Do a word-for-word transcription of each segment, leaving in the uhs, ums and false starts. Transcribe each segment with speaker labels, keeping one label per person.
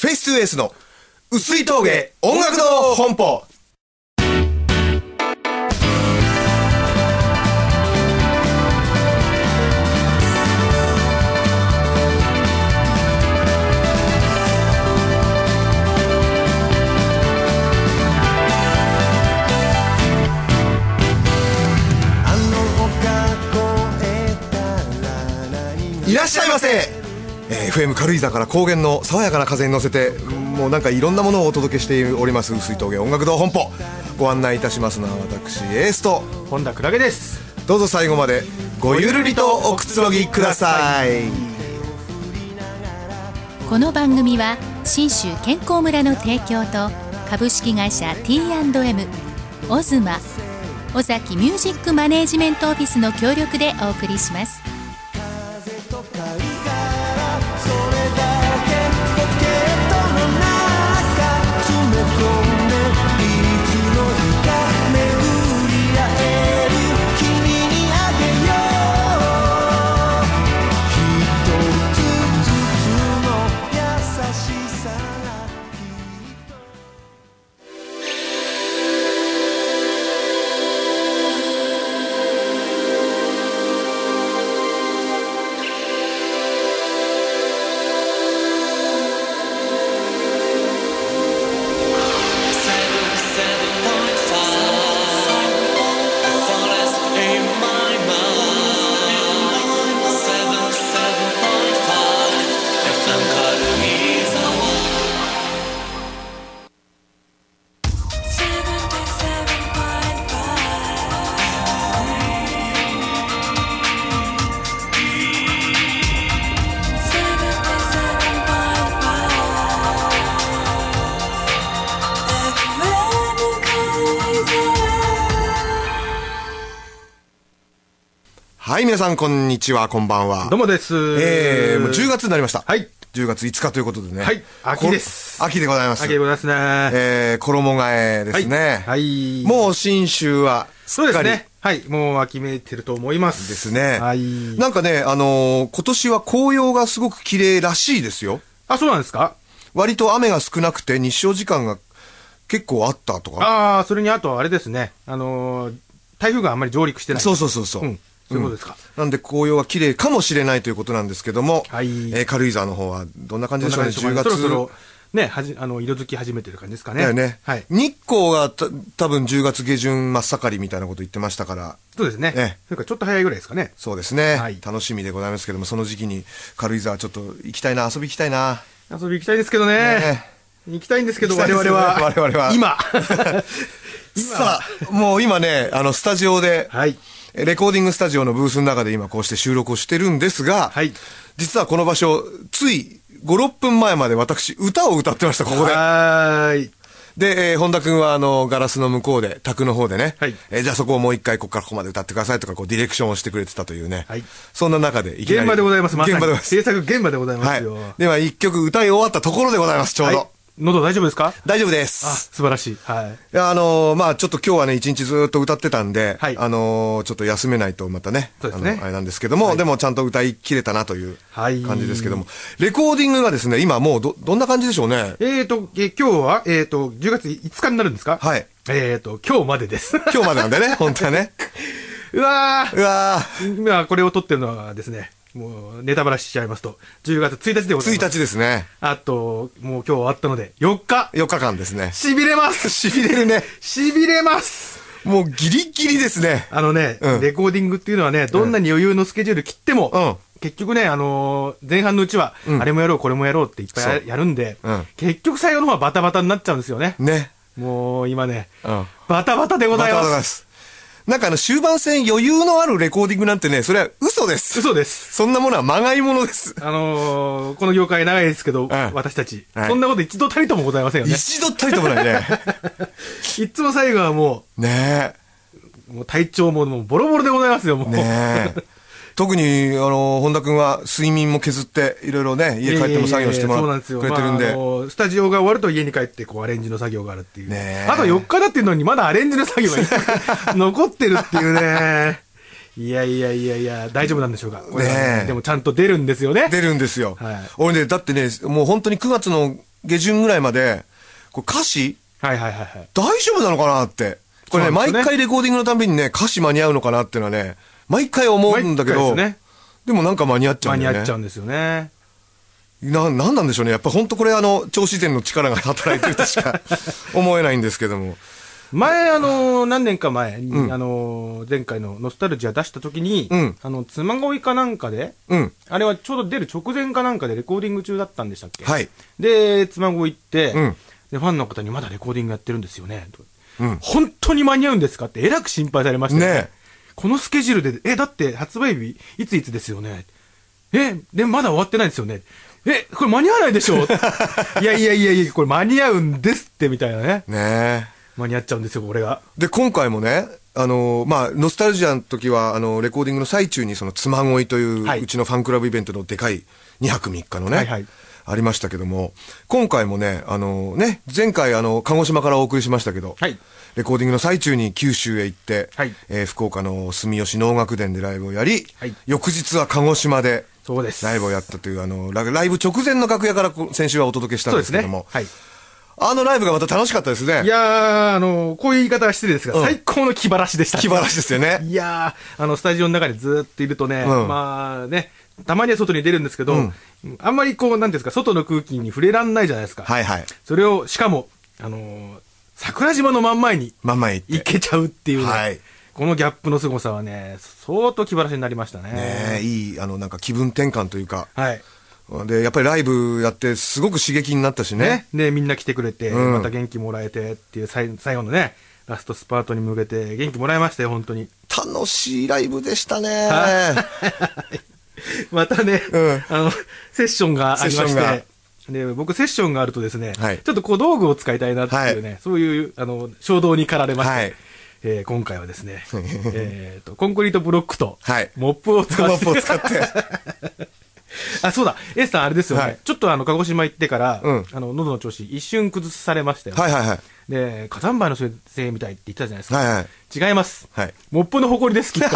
Speaker 1: フェイストゥエースの薄い峠音楽堂本舗。いらっしゃいませ、えー、エフエム 軽井沢から高原の爽やかな風に乗せて、もうなんかいろんなものをお届けしております薄い峠音楽堂本舗。ご案内いたしますのは私エースと
Speaker 2: 本田クラゲです。
Speaker 1: どうぞ最後までごゆるりとおくつろぎください。
Speaker 3: この番組は信州健康村の提供と株式会社 ティーアンドエム、 オズマ、尾崎ミュージックマネージメントオフィスの協力でお送りします。
Speaker 1: はい、皆さんこんにちは、こんばんは。
Speaker 2: どうもです。
Speaker 1: えー、もうじゅうがつになりました。
Speaker 2: はい。
Speaker 1: じゅうがついつかということでね。
Speaker 2: はい。秋です。
Speaker 1: 秋でございます。
Speaker 2: 秋でございますね。
Speaker 1: えー、衣替えですね。
Speaker 2: はい。はい、
Speaker 1: もう新州はすっかり。
Speaker 2: そうですね。はい。もう秋めいてると思います。
Speaker 1: ですね。
Speaker 2: はい。
Speaker 1: なんかね、あのー、今年は紅葉がすごく綺麗らしいですよ。
Speaker 2: あ、そうなんですか？
Speaker 1: 割と雨が少なくて日照時間が結構あったとか。
Speaker 2: ああ、それにあとあれですね。あのー、台風があんまり上陸してない。
Speaker 1: そうそうそうそう。うん。
Speaker 2: そういうことですか。
Speaker 1: うん、なんで紅葉は綺麗かもしれないということなんですけども、
Speaker 2: はい、
Speaker 1: えー、軽井沢の方はどんな感じでしょうね。じゅうがつ
Speaker 2: そろそろね、はじあの色づき始めてる感じですかね。
Speaker 1: だよね。
Speaker 2: はい。
Speaker 1: 日光がた多分じゅうがつ下旬真っ盛りみたいなこと言ってましたから。
Speaker 2: そうですね。ね、それからちょっと早いぐらいですかね。
Speaker 1: そうですね。
Speaker 2: はい、
Speaker 1: 楽しみでございますけども、その時期に軽井沢ちょっと行きたいな、遊び行きたいな。
Speaker 2: 遊び行きたいですけどね。ね、行きたいんですけど、我々は
Speaker 1: 我々は
Speaker 2: 今
Speaker 1: 今さあもう今ね、あのスタジオで。
Speaker 2: はい。
Speaker 1: レコーディングスタジオのブースの中で今こうして収録をしてるんですが、はい、実はこの場所、ついご、ろっぷんまえまで私、歌を歌ってました、ここで。
Speaker 2: はーい。
Speaker 1: で、えー、本田くんはあの、ガラスの向こうで、卓の方でね、はい、えー、じゃあそこをもう一回ここからここまで歌ってくださいとか、こうディレクションをしてくれてたというね。はい、そんな中でいきなり。
Speaker 2: 現場でございます、まさに。
Speaker 1: 現場でございます。
Speaker 2: 制作現場でございますよ。はい、
Speaker 1: では一曲歌い終わったところでございます、ちょうど。はい、
Speaker 2: 喉大丈夫ですか？
Speaker 1: 大丈夫です。
Speaker 2: あ、素晴らしい。はい。い
Speaker 1: や、あのー、まあちょっと今日はね、一日ずっと歌ってたんで、はい、あのー、ちょっと休めないとまたね、
Speaker 2: そうですね。
Speaker 1: あの、あれなんですけども、はい、でもちゃんと歌い切れたなという感じですけども、
Speaker 2: はい、
Speaker 1: レコーディングがですね、今もうど、どんな感じでしょうね。
Speaker 2: えーと、えー、今日は、えーと、じゅうがついつかになるんですか？はい。えーと、今日までです。
Speaker 1: 今日までなんでね、本当はね。
Speaker 2: うわー。
Speaker 1: うわ
Speaker 2: ー。今これを撮ってるのはですね、もうネタバラしちゃいますとじゅうがつついたちでございます。
Speaker 1: ついたちですね。
Speaker 2: あともう今日終わったのでよっか
Speaker 1: よっかかんですね。
Speaker 2: しびれます
Speaker 1: しびれるね。
Speaker 2: しびれます。
Speaker 1: もうギリギリですね。
Speaker 2: あのね、うん、レコーディングっていうのはね、どんなに余裕のスケジュール切っても、うん、結局ね、あのー、前半のうちは、うん、あれもやろうこれもやろうっていっぱい や, やるんで、うん、結局最後の方はバタバタになっちゃうんですよね。
Speaker 1: ね。
Speaker 2: もう今ね、うん、バタバタでございます。バタバタです。
Speaker 1: なんかあの終盤戦余裕のあるレコーディングなんてね、それは嘘です。
Speaker 2: 嘘です。
Speaker 1: そんなものはまがいものです。
Speaker 2: あのー、この業界長いですけど、うん、私たち、はい、そんなこと一度たりともございませんよね。
Speaker 1: 一度たりともないね。
Speaker 2: いつも最後はも
Speaker 1: う、ね
Speaker 2: え。もう体調ももうボロボロでございますよ、もう。
Speaker 1: ねえ。特に、あの、本田くんは睡眠も削って、いろいろね、家帰っても作業してもらってくれてるんで。
Speaker 2: まあ、あの、スタジオが終わると家に帰って、こう、アレンジの作業があるっていう。ね、あとよっかだっていうのに、まだアレンジの作業が残ってるっていうね。いやいやいやいや、大丈夫なんでしょうか。これはね、でもちゃんと出るんですよね。
Speaker 1: 出るんですよ。はい、俺ね、だってね、もう本当にくがつの下旬ぐらいまで、これ歌詞、
Speaker 2: はいはいはいはい。
Speaker 1: 大丈夫なのかなって。これね、毎回レコーディングのたんびにね、歌詞間に合うのかなっていうのはね、毎回思うんだけど、で, ね、でもなんか間に合っちゃうんだよね。
Speaker 2: 間に合っちゃうんですよね。
Speaker 1: な、なんなんでしょうね。やっぱ本当これあの、超自然の力が働いてるとしか思えないんですけども。
Speaker 2: 前、あのー、何年か前に、うん、あのー、前回のノスタルジア出した時に、うん、あの、妻恋かなんかで、うん、あれはちょうど出る直前かなんかでレコーディング中だったんでしたっけ？はい。で、妻恋行って、うん、で、ファンの方にまだレコーディングやってるんですよね。うん、本当に間に合うんですかってえらく心配されましたよね。ね、このスケジュールで、え、だって発売日いついつですよね。え、で、まだ終わってないですよね。え、これ間に合わないでしょいやいやいやいや、これ間に合うんですってみたいなね。ねえ。間に合っちゃうんですよ、これが。
Speaker 1: で、今回もね、あのー、まあ、ノスタルジアの時は、あの、レコーディングの最中に、その、妻恋という、はい、うちのファンクラブイベントのでかいにはくみっかのね、はいはい、ありましたけども、今回もね、あのー、ね、前回、あの、鹿児島からお送りしましたけど、はい、レコーディングの最中に九州へ行って、はい、えー、福岡の住吉能楽殿でライブをやり、はい、翌日は鹿児島で、そうです。ライブをやったという、あの、ライブ直前の楽屋から先週はお届けしたんですけども、そうですね。はい。あのライブがまた楽しかったですね。
Speaker 2: いやー、あの、こういう言い方は失礼ですが、うん、最高の気晴らしでした。
Speaker 1: 気晴らしですよね。
Speaker 2: いやー、あの、スタジオの中にずっといるとね、うん、まあね、たまには外に出るんですけど、うん、あんまりこう、なんていうんですか、外の空気に触れらんないじゃないですか。はいはい。それを、しかも、あのー、桜島の真ん前に、真ん前行行けちゃうっていうね。はい。このギャップの凄さはね、相当気晴らしになりましたね。
Speaker 1: ねえ、いい、あの、なんか気分転換というか。はい。で、やっぱりライブやってすごく刺激になったしね。
Speaker 2: ね。で、みんな来てくれて、うん、また元気もらえてっていう最後のね、ラストスパートに向けて元気もらいましたよ、本当に。
Speaker 1: 楽しいライブでしたね。
Speaker 2: またね、うん、あの、セッションがありまして、で、僕セッションがあるとですね、はい、ちょっと小道具を使いたいなっていうね、はい、そういう、あの、衝動に駆られまして、はい、えー、今回はですね、えっと、コンクリートブロックと、モップを使って、モップを使って、あ、そうだ。エースさんあれですよね。はい、ちょっとあの、鹿児島行ってから、うん、あの、喉の調子一瞬崩されましたよ、ね。はいはいはい。で、火山灰の先生みたいって言ったじゃないですか。はいはい。違います。はい。モップの埃です、きっと。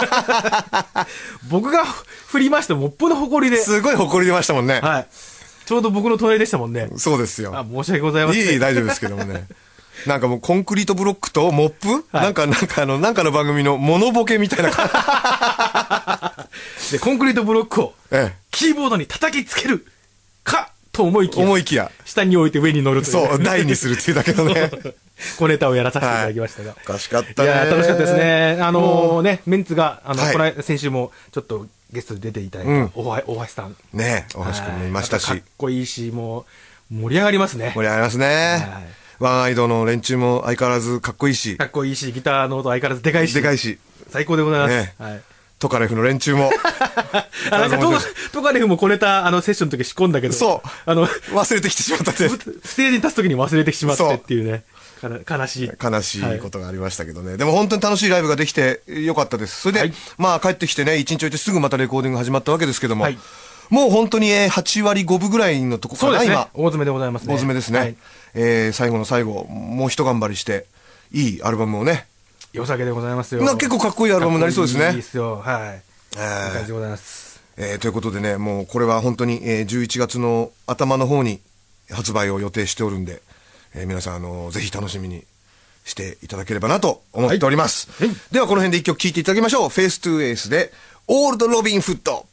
Speaker 2: 僕が振りましたモップの埃で。
Speaker 1: すごい埃出ましたもんね。はい。
Speaker 2: ちょうど僕の隣でしたもんね。
Speaker 1: そうですよ。
Speaker 2: あ、申し訳ございません。
Speaker 1: いい、大丈夫ですけどもね。なんかもうコンクリートブロックとモップ、はい、なんか、なんかあの、なんかの番組のモノボケみたいな感
Speaker 2: じ。で、コンクリートブロックを、ええ、キーボードに叩きつけるかと思いきや。
Speaker 1: 思いきや。
Speaker 2: 下に置いて上に乗るという、
Speaker 1: ね。そう、台にするっていうだけのね。
Speaker 2: 小ネタをやらさせていただきましたが。はい、
Speaker 1: おかしかったね。
Speaker 2: いや、楽しかったですね。あのー、ね、メンツが、あの、はい、この先週もちょっとゲストで出ていただいた、うん、大橋さん。
Speaker 1: ね、大橋君もいましたし。か
Speaker 2: っこいいし、もう、盛り上がりますね。
Speaker 1: 盛り上がりますね。はい、ワンアイドの連中も相変わらずかっこいいし。
Speaker 2: かっこいいし、ギターの音相変わらずでかいし。
Speaker 1: でかいし。
Speaker 2: 最高でございます。
Speaker 1: ね、はい。トカレフの連中も。
Speaker 2: あなんかト、トカレフも小ネタ、あの、セッションの時仕込んだけど。
Speaker 1: そう。あの、忘れてきてしまったって。
Speaker 2: ステージに立つ時に忘れてしまってっていうね。悲しい。
Speaker 1: 悲しいことがありましたけどね。はい、でも本当に楽しいライブができてよかったです。それで、はい、まあ帰ってきてね、一日置いてすぐまたレコーディング始まったわけですけども。はい、もう本当にはちわりごぶぐらいのとこかな、ね、今。
Speaker 2: 大詰めでございますね。
Speaker 1: 大詰めですね。はい、えー、最後の最後、もう一頑張りして、いいアルバムをね。
Speaker 2: 良さげでございますよ。
Speaker 1: な結構かっこいいアルバムになりそうですね。
Speaker 2: いいですよ。はい。えー、いい感じでございます。
Speaker 1: えー、ということでね、もうこれは本当に、えー、じゅういちがつの頭の方に発売を予定しておるんで、えー、皆さん、あのー、ぜひ楽しみにしていただければなと思っております。はいはい、ではこの辺で一曲聴いていただきましょう。フェイストゥエースで、オールドロビンフット。 、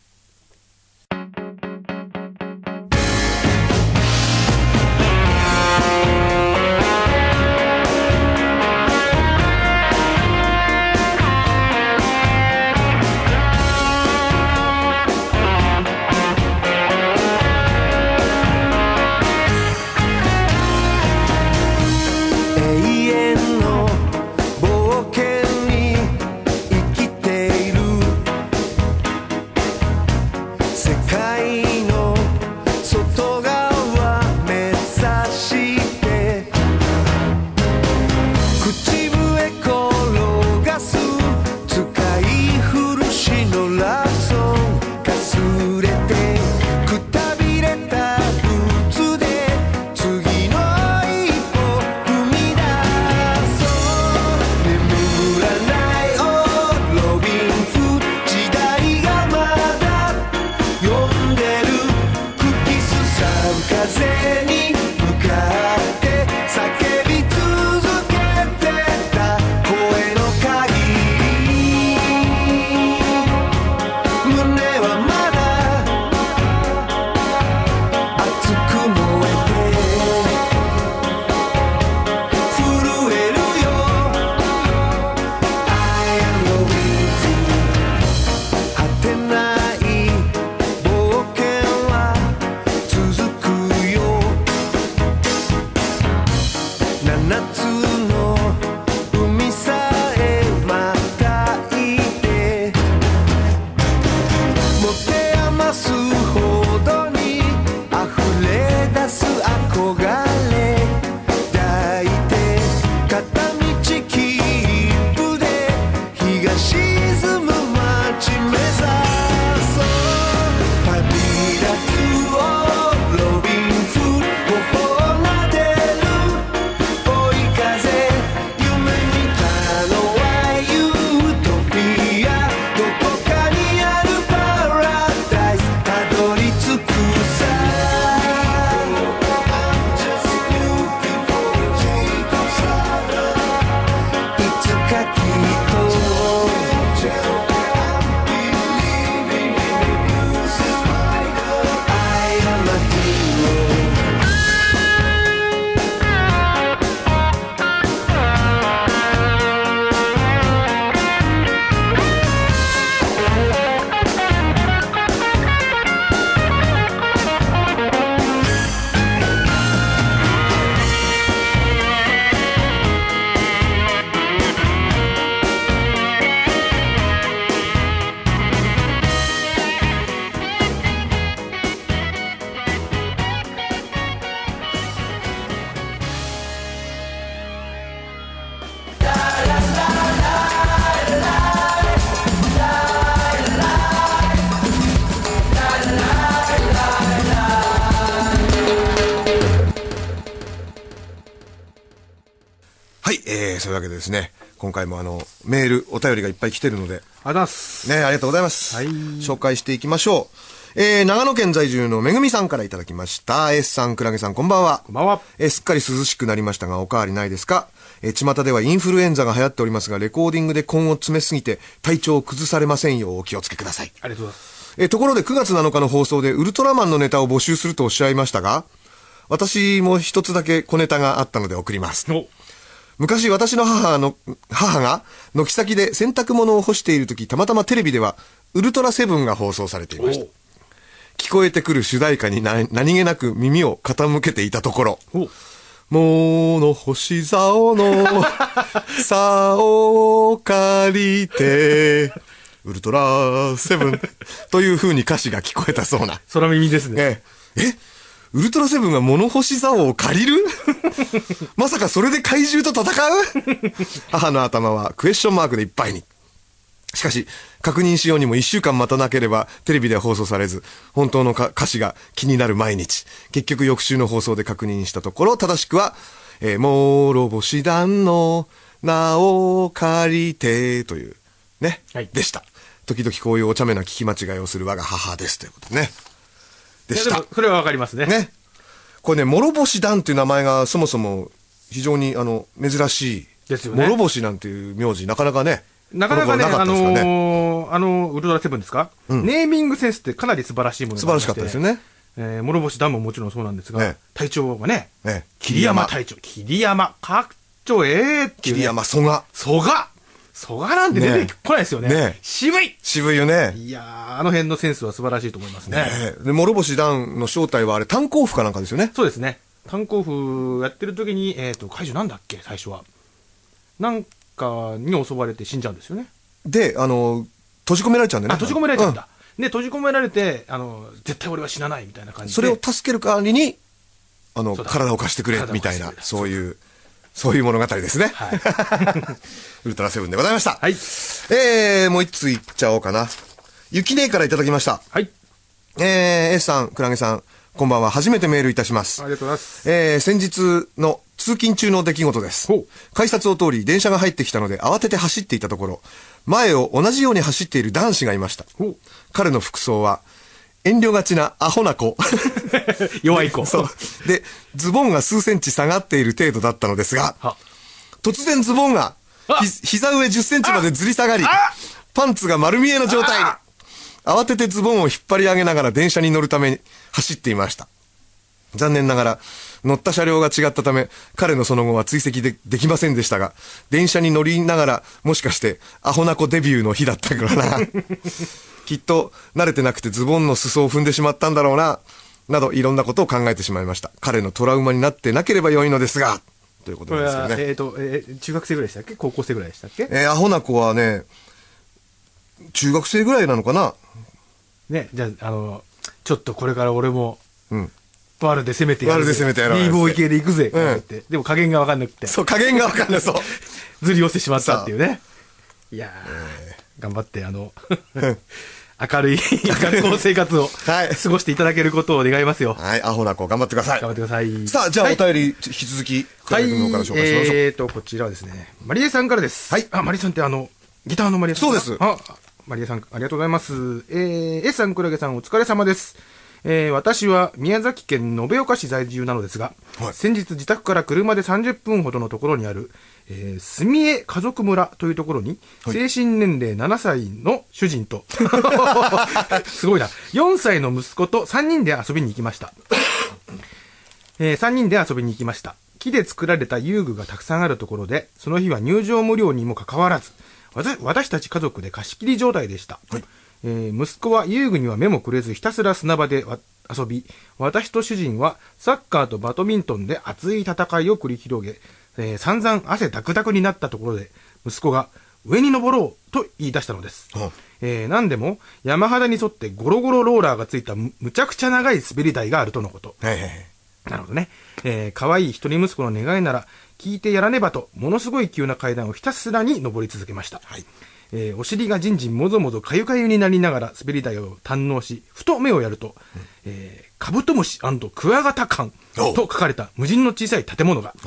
Speaker 1: えー、そういうわけでですね、今回もあの、メール、お便りがいっぱい来てるので。
Speaker 2: ありがとうございます。
Speaker 1: ね、ありがとうございます。はい。紹介していきましょう。えー、長野県在住のめぐみさんからいただきました。S さん、くらげさん、こんばんは。
Speaker 2: こんばんは。
Speaker 1: えー、すっかり涼しくなりましたが、おかわりないですか？えー、巷ではインフルエンザが流行っておりますが、レコーディングで根を詰めすぎて、体調を崩されませんようお気をつけください。
Speaker 2: ありがとうございます。
Speaker 1: えー、ところでくがつなのかの放送でウルトラマンのネタを募集するとおっしゃいましたが、私も一つだけ小ネタがあったので送ります。昔私の母の、母が軒先で洗濯物を干しているとき、たまたまテレビではウルトラセブンが放送されていました。聞こえてくる主題歌にな何気なく耳を傾けていたところ、もの星竿の竿を借りてウルトラセブンという風に歌詞が聞こえたそうな。
Speaker 2: 空耳ですね。
Speaker 1: え、えウルトラセブンが物干し竿を借りるまさかそれで怪獣と戦う母の頭はクエスチョンマークでいっぱいに。しかし、確認しようにも一週間待たなければテレビでは放送されず、本当の歌詞が気になる毎日。結局翌週の放送で確認したところ、正しくは、えー、諸星団の名を借りてという、ね、はい、でした。時々こういうお茶目な聞き間違いをする我が母ですということでね。でした。
Speaker 2: でもそれはわかりますね。
Speaker 1: ね。これね、諸星団っていう名前がそもそも非常にあの珍しい。
Speaker 2: ですよね。
Speaker 1: 諸星なんていう名字なかなかね。
Speaker 2: なかなかね、あのー、あの、ウルトラセブンですか、うん、ネーミングセンスってかなり素晴らしいものが
Speaker 1: 素晴らしかったですよね。
Speaker 2: えー、諸星団ももちろんそうなんですが、ね、隊長がね、
Speaker 1: ね
Speaker 2: 桐山隊長、桐山、かっちょええっていう、ね。
Speaker 1: 桐山、蘇我。
Speaker 2: 蘇我蘇我なんて出てこないですよね。ね渋い
Speaker 1: 渋いよね。
Speaker 2: いやー、あの辺のセンスは素晴らしいと思いますね。ね
Speaker 1: で、諸星団の正体はあれ、炭鉱夫かなんかですよね。
Speaker 2: そうですね。炭鉱夫やってる時に、えっ、ー、と、怪獣なんだっけ、最初は。なんかに襲われて死んじゃうんですよね。
Speaker 1: で、あの、閉じ込められちゃうんだよね。
Speaker 2: あ、閉じ込められちゃうんだ。うん、で、閉じ込められて、あの、絶対俺は死なないみたいな感じで。
Speaker 1: それを助ける代わりに、あの、体を貸してくれ、みたいな、そういう、そういう物語ですね。はい。ウルトラセブンでございました。
Speaker 2: はい。
Speaker 1: えー、もう一ついっちゃおうかな。ゆきねえからいただきました。
Speaker 2: はい。
Speaker 1: えー、S さん、くらげさん、こんばんは。初めてメールいたします。
Speaker 2: ありがとうございます。
Speaker 1: えー、先日の通勤中の出来事です。改札を通り、電車が入ってきたので、慌てて走っていたところ、前を同じように走っている男子がいました。彼の服装は、遠慮がちなアホな子。
Speaker 2: 弱い子。
Speaker 1: そう。で、ズボンが数センチ下がっている程度だったのですが、突然ズボンがひ膝上じゅっセンチまでずり下がり、パンツが丸見えの状態に。慌ててズボンを引っ張り上げながら電車に乗るために走っていました。残念ながら、乗った車両が違ったため、彼のその後は追跡でできませんでしたが、電車に乗りながら、もしかしてアホな子デビューの日だったからな。きっと慣れてなくてズボンの裾を踏んでしまったんだろうな、などいろんなことを考えてしまいました。彼のトラウマになってなければ良いのですが、ということなんですけどね。
Speaker 2: えーと、えー、中学生ぐらいでしたっけ？高校生ぐらいでしたっけ？
Speaker 1: えー、アホな子はね、中学生ぐらいなのかな。
Speaker 2: ね、じゃあ、あの、ちょっとこれから俺も、
Speaker 1: うん。
Speaker 2: ワールで攻めてやる。
Speaker 1: ワールで攻めてやる。
Speaker 2: ビーボーイ系で行くぜ、うん、って。でも加減が分かんなくて。
Speaker 1: そう、加減が分かんない、そう。
Speaker 2: ずり寄せてしまったっていうね。いやー、えー、頑張って、あの、明るい学校生活を過ごしていただけることを願いますよ。
Speaker 1: はい、アホな子、頑張ってください。
Speaker 2: 頑張ってください。
Speaker 1: さあ、じゃあ、お便り、引き続き、
Speaker 2: はい、のから紹介しましょう。えーと、こちらはですね、マリエさんからです。
Speaker 1: はい。
Speaker 2: あ、マリエさんってあの、ギターのマリエさん。
Speaker 1: そうです。
Speaker 2: あ、マリエさん、ありがとうございます。えー、S さん、クラゲさん、お疲れ様です。えー、私は宮崎県延岡市在住なのですが、はい、先日自宅から車でさんじゅっぷんほどのところにある、えー、住江家族村というところに、はい、精神年齢ななさいの主人と、すごいな、よんさいの息子とさんにんで遊びに行きました。えー、さんにんで遊びに行きました。木で作られた遊具がたくさんあるところで、その日は入場無料にもかかわらず、私たち家族で貸し切り状態でした。はい、えー、息子は遊具には目もくれずひたすら砂場で遊び、私と主人はサッカーとバドミントンで熱い戦いを繰り広げ、えー、散々汗ダクダクになったところで息子が上に登ろうと言い出したのです。うんえー、何でも山肌に沿ってゴロゴロローラーがついた む, むちゃくちゃ長い滑り台があるとのこと。
Speaker 1: はいはいはい、
Speaker 2: なるほどね。えー、可愛い一人息子の願いなら聞いてやらねばと、ものすごい急な階段をひたすらに登り続けました。はいえー、お尻がじんじんもぞもぞかゆかゆになりながら滑り台を堪能し、ふと目をやると、うんえー、カブトムシ&クワガタ館と書かれた無人の小さい建物が、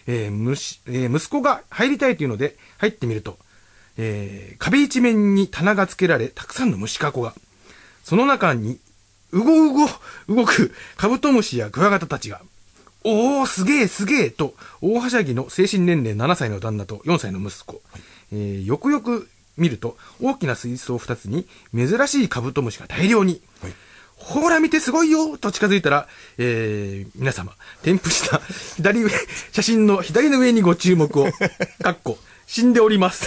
Speaker 2: えーむしえー、息子が入りたいというので入ってみると、えー、壁一面に棚が付けられ、たくさんの虫かごが。その中に、うごうご動くカブトムシやクワガタたちが、おー、すげえすげえと、大はしゃぎの精神年齢ななさいの旦那とよんさいの息子。えー、よくよく見ると、大きな水槽ふたつに珍しいカブトムシが大量に。はい、ほら見てすごいよと近づいたら、えー、皆様、添付した左上、写真の左の上にご注目を、かっこ、死んでおります。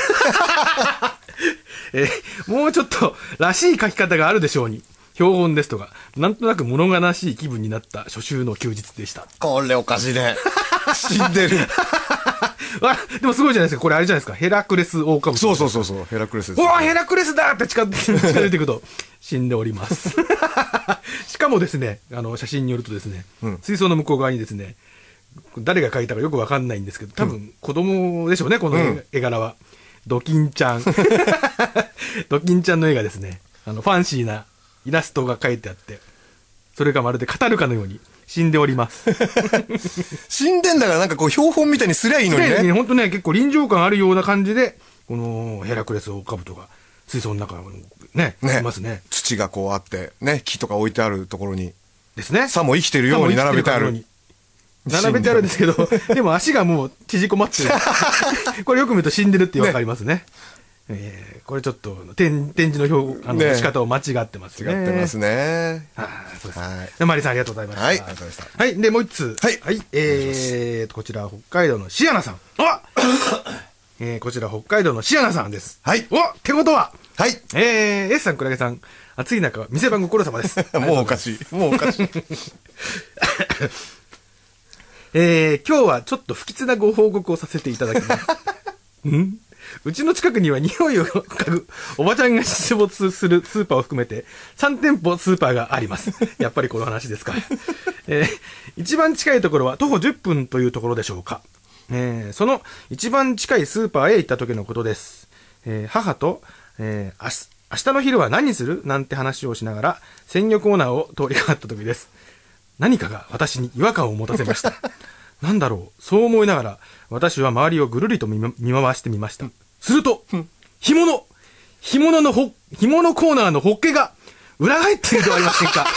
Speaker 2: えー、もうちょっと、らしい書き方があるでしょうに。標本ですとか、なんとなく物悲しい気分になった初秋の休日でした。
Speaker 1: これおかしいね。死んでる。
Speaker 2: あ、でもすごいじゃないですか。これあれじゃないですか。ヘラクレスオオカブト。
Speaker 1: そうそうそうそう。ヘラクレスです、
Speaker 2: ね。おー、ヘラクレスだって近づいていくと、死んでおります。しかもですね、あの、写真によるとですね、うん、水槽の向こう側にですね、誰が描いたかよくわかんないんですけど、多分子供でしょうね、この絵柄は。うん、ドキンちゃん。ドキンちゃんの絵がですね、あの、ファンシーなイラストが描いてあって、それがまるで語るかのように死んでおります。
Speaker 1: 死んでんだからなんかこう標本みたいにすりゃいいのにね。
Speaker 2: 本当ね、結構臨場感あるような感じで、このヘラクレスオオカブトが水槽の中にね、ね、いますね。
Speaker 1: 土がこうあって、ね、木とか置いてあるところに。
Speaker 2: ですね。
Speaker 1: さも生きてるように並べてある。
Speaker 2: 並べてあるんですけど、でも足がもう縮こまってる。これよく見ると死んでるってわかりますね。ねえー、これちょっと展示の表あの、ね、仕方を間違ってますね。
Speaker 1: 違ってますね。
Speaker 2: ああ、そうです。はい。マリさんありがとうございました。
Speaker 1: はい、ありがとうございました。
Speaker 2: はい、でもう一つ。
Speaker 1: はい。
Speaker 2: はい、えーと、こちら北海道のシアナさん。あえー、こちら北海道のシアナさんです。
Speaker 1: はい。
Speaker 2: おってことは
Speaker 1: はい。
Speaker 2: えー、S さん、クラゲさん、暑い中、店番ご苦労様です。
Speaker 1: もうおかしい。もうおかしい。
Speaker 2: えー、今日はちょっと不吉なご報告をさせていただきます。んうちの近くには匂いを嗅ぐおばちゃんが出没するスーパーを含めてさんてんぽスーパーがあります。やっぱりこの話ですか。えー、一番近いところは徒歩じゅっぷんというところでしょうか。えー、その一番近いスーパーへ行った時のことです。えー、母と、えー、明日、明日の昼は何するなんて話をしながら鮮魚コーナーを通りかかった時です。何かが私に違和感を持たせました。なんだろう、そう思いながら私は周りをぐるりと見回してみました。すると、干物、干物のほ、干物コーナーのホッケが裏返っているではありませんか。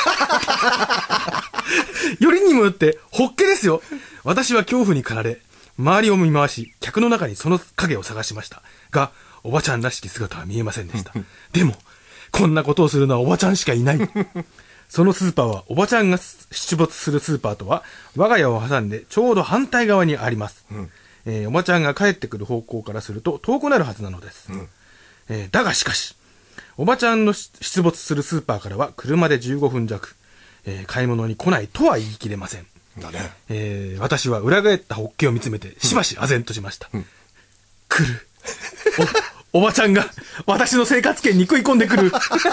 Speaker 2: よりにもよってホッケですよ。私は恐怖に駆られ、周りを見回し、客の中にその影を探しました。が、おばちゃんらしき姿は見えませんでした。でも、こんなことをするのはおばちゃんしかいない。そのスーパーはおばちゃんが出没するスーパーとは我が家を挟んでちょうど反対側にあります。うんえー、おばちゃんが帰ってくる方向からすると遠くなるはずなのです。うんえー、だがしかし、おばちゃんの出没するスーパーからは車でじゅうごふん弱、えー、買い物に来ないとは言い切れません。
Speaker 1: だね。
Speaker 2: えー、私は裏返ったホッケを見つめてしばし唖然としました。うん、来る。おばちゃんが私の生活圏に食い込んでくる、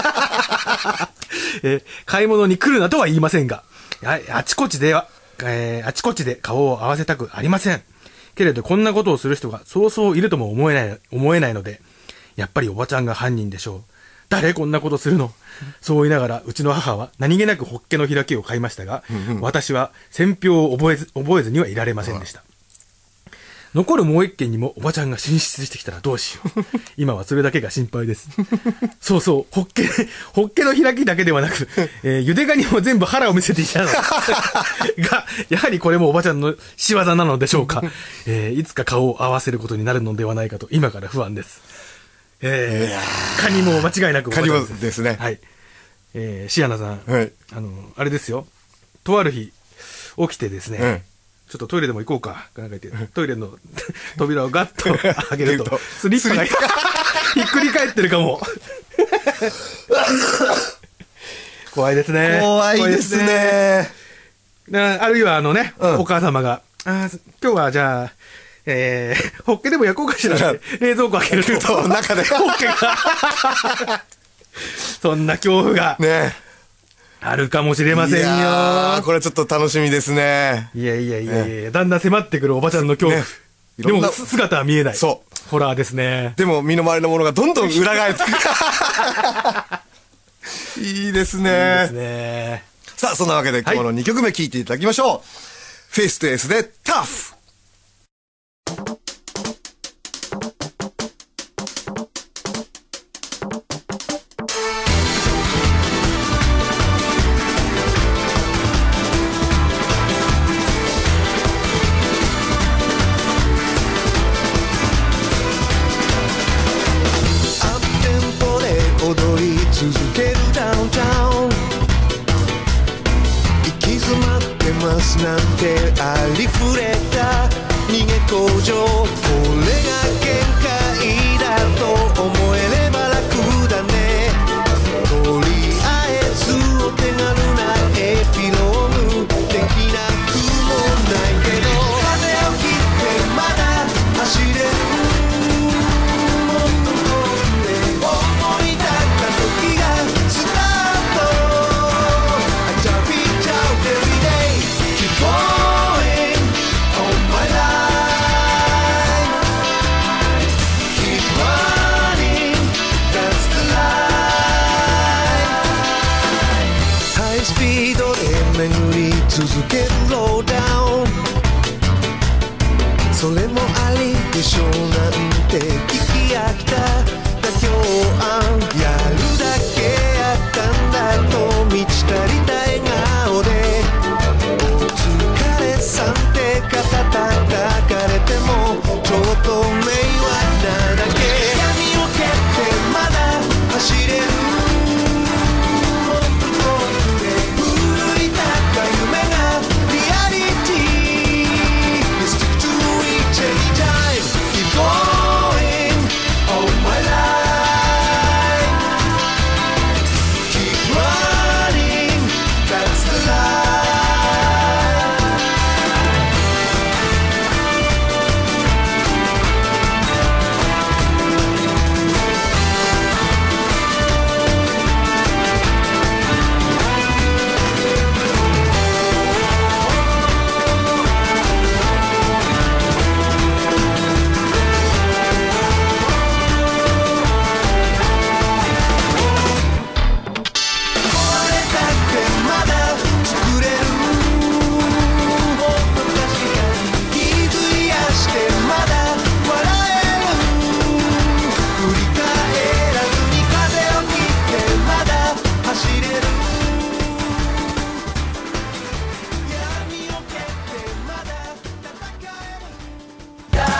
Speaker 2: えー、買い物に来るなとは言いませんが、あ, あちこちでは、えー、あちこちで顔を合わせたくありません。けれどこんなことをする人がそうそういるとも思えない思えないので、やっぱりおばちゃんが犯人でしょう。誰こんなことするの。そう言いながらうちの母は何気なくホッケの開きを買いましたが、うんうん、私は選票を覚えず覚えずにはいられませんでした。残るもう一軒にもおばちゃんが進出してきたらどうしよう。今はそれだけが心配です。そうそう、ホッケ、ホッケの開きだけではなく、えー、ゆでガニも全部腹を見せていたの。が、やはりこれもおばちゃんの仕業なのでしょうか。えー、いつか顔を合わせることになるのではないかと今から不安です。えー、カニも間違いなくおばちゃんです。
Speaker 1: カニもですね。
Speaker 2: はい。えー、シアナさん、
Speaker 1: はい、
Speaker 2: あの、あれですよ。とある日、起きてですね、うんちょっとトイレでも行こうか。なんか言ってトイレの扉をガッと開けると、スリッパがひっくり返ってるかも。怖いですね。
Speaker 1: 怖いですね。
Speaker 2: あるいはあのね、うん、お母様が、あ今日はじゃあ、えー、ホッケでも焼こうかしらって冷蔵庫開けると、
Speaker 1: 中で
Speaker 2: ホッケが。そんな恐怖が。
Speaker 1: ね
Speaker 2: あるかもしれませんよ。いや
Speaker 1: これちょっと楽しみですね。
Speaker 2: いやいやいやいや、ね、だんだん迫ってくるおばちゃんの恐怖。ね、でも姿は見えない。
Speaker 1: そう。
Speaker 2: ホラーですね。
Speaker 1: でも身の回りのものがどんどん裏返ってくる。いいですね。
Speaker 2: いいですね。
Speaker 1: さあ、そんなわけで今日のにきょくめ聴いていただきましょう。はい、フェイストゥエースでタフ。
Speaker 4: てありふれた逃げ工場、これが限界だと思えれば楽だね。とりあえずお手軽なエピローグできなくもないけど、風を切ってまだ走れる、もっと遠くで思い立った時がスタート。 I just reach out every day, keep going on my life, keep running, that's the life。 ハイスピードで巡り続けるローダウン、それもありでしょうなんて聞き飽きた妥協案、やるだけやったんだと満ち足りた笑顔で、お疲れさんって肩叩かれてもちょっと迷惑なだけ。闇を蹴ってまだ走れる、もっと遠くで奮い立った夢がリアリティ。 You stick to reach anytime, keep going on my life, keep running, that's the life。 壊れたってまだ作れる、ほんの確かに傷癒してまだ笑える、振り返らずに風を切ってまだ走れる、闇を蹴ってまだ戦える。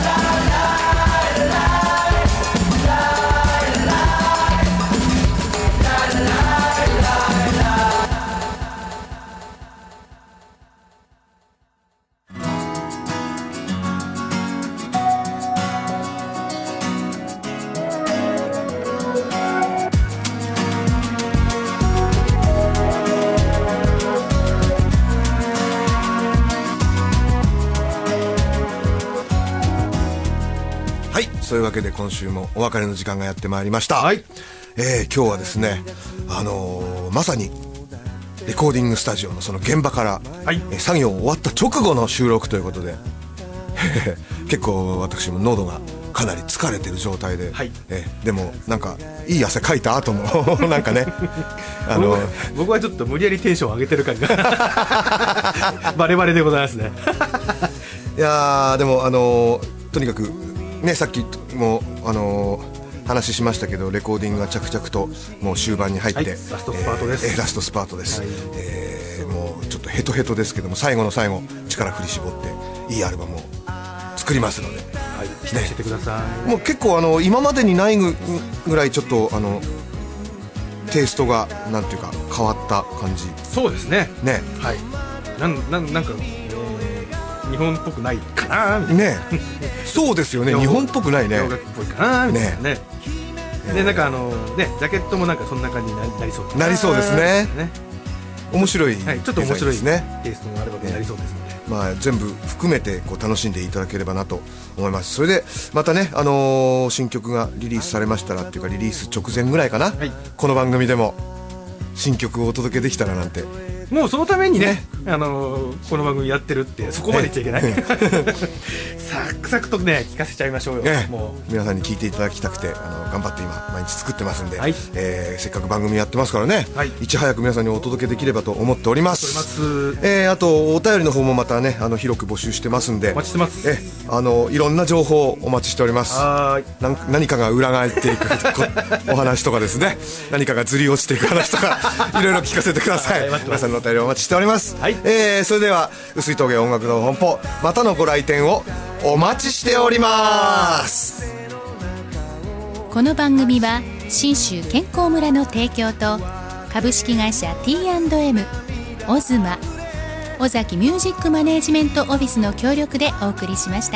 Speaker 1: はい、そういうわけで今週もお別れの時間がやってまいりました。
Speaker 2: はい、
Speaker 1: えー今日はですね、あのーまさにレコーディングスタジオのその現場から、
Speaker 2: はい
Speaker 1: えー作業終わった直後の収録ということで結構私も喉がかなり疲れてる状態で、
Speaker 2: はい
Speaker 1: えーでもなんかいい汗かいた後もなんかねあの
Speaker 2: 僕僕はちょっと無理やりテンションを上げてる感がバレバレでございますね。
Speaker 1: いやーでもあのーとにかくね、さっきもあのー話しましたけど、レコーディングが着々ともう終盤に入って、
Speaker 2: はい、ラストスパートです、
Speaker 1: えーラストスパートです、
Speaker 2: はい、
Speaker 1: えーもうちょっとヘトヘトですけども、最後の最後力振り絞っていいアルバムを作りますので、
Speaker 2: はい、期待しててください。
Speaker 1: もう結構あの今までにないぐぐらいちょっとあのテイストがなんていうか変わった感じ
Speaker 2: そうですね。
Speaker 1: ね、
Speaker 2: はい、なんなんなんか、えー、日本っぽくないかなみたいな
Speaker 1: ねそうですよね、日本っぽくないね、
Speaker 2: 洋楽っぽいかなみたいなね。でなんかあのねジャケットもなんかそんな感じにななりそう
Speaker 1: なりそうですね。
Speaker 2: ね、
Speaker 1: 面白い、
Speaker 2: はい、ちょっと面白い
Speaker 1: ですね。
Speaker 2: テイストのアルバムになりそうですので、
Speaker 1: まあ、全部含めてこう楽しんでいただければなと思います。それでまたね、あのー新曲がリリースされましたらっていうかリリース直前ぐらいかな、
Speaker 2: はい、こ
Speaker 1: の番組でも新曲をお届けできたらなんて、
Speaker 2: もうそのために ね, ね、あのー、この番組やってるってそこまで言っちゃいけない、サクサクとね聞かせちゃいましょうよ、
Speaker 1: ね、
Speaker 2: もう
Speaker 1: 皆さんに聞いていただきたくてあの頑張って今毎日作ってますんで、
Speaker 2: はい、
Speaker 1: えー、せっかく番組やってますからね、
Speaker 2: はい、
Speaker 1: いち早く皆さんにお届けできればと思っております。
Speaker 2: ます
Speaker 1: えー、あとお便りの方もまたねあの広く募集してますんで
Speaker 2: お待ちしてます。
Speaker 1: えあのいろんな情報お待ちしております。
Speaker 2: は
Speaker 1: な何かが裏返っていくお話とかですね、何かがずり落ちていく話とかいろいろ聞かせてください。
Speaker 2: はい、
Speaker 1: 皆さんのお便りお待ちしております。
Speaker 2: はい、
Speaker 1: えー、それでは薄い峠音楽の本舗またのご来店をお待ちしております。
Speaker 3: この番組は信州健康村の提供と株式会社 ティーアンドエム オズマ尾崎ミュージックマネージメントオフィスの協力でお送りしました。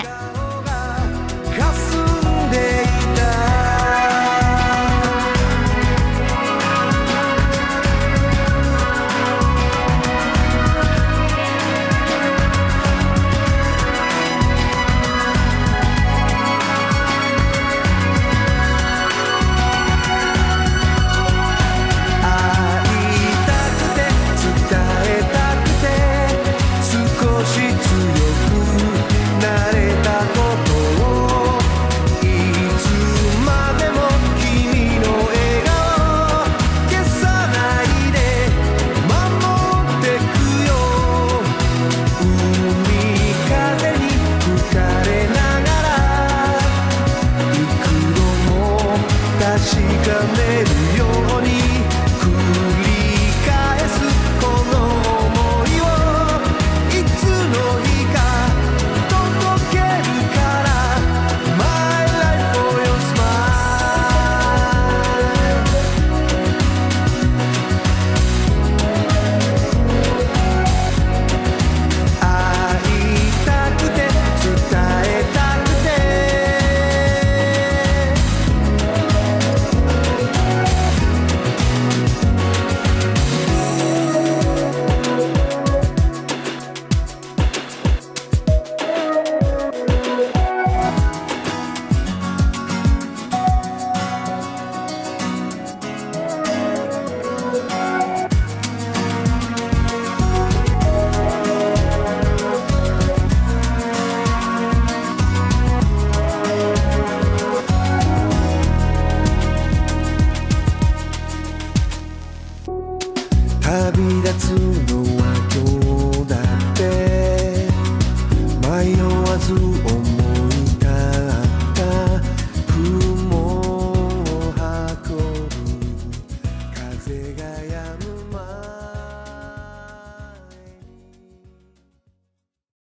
Speaker 4: 旅立つのは今日だって迷わず